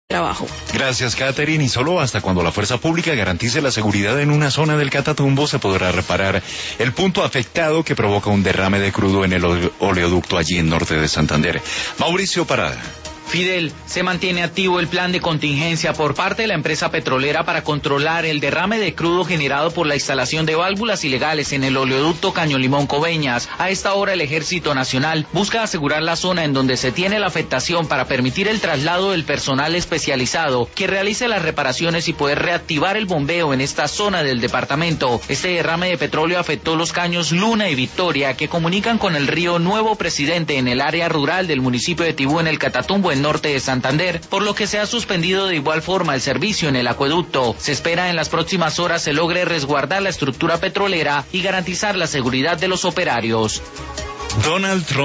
trabajo. Gracias, Catherine. Y solo hasta cuando la fuerza pública garantice la seguridad en una zona del Catatumbo se podrá reparar el punto afectado que provoca un derrame de crudo en el oleoducto allí en norte de Santander. Mauricio Parada. Fidel, se mantiene activo el plan de contingencia por parte de la empresa petrolera para controlar el derrame de crudo generado por la instalación de válvulas ilegales en el oleoducto Caño Limón Coveñas. A esta hora el Ejército Nacional busca asegurar la zona en donde se tiene la afectación para permitir el traslado del personal especializado que realice las reparaciones y poder reactivar el bombeo en esta zona del departamento. Este derrame de petróleo afectó los caños Luna y Victoria que comunican con el río Nuevo Presidente en el área rural del municipio de Tibú en el Catatumbo en norte de Santander, por lo que se ha suspendido de igual forma el servicio en el acueducto. Se espera en las próximas horas se logre resguardar la estructura petrolera y garantizar la seguridad de los operarios. Donald Trump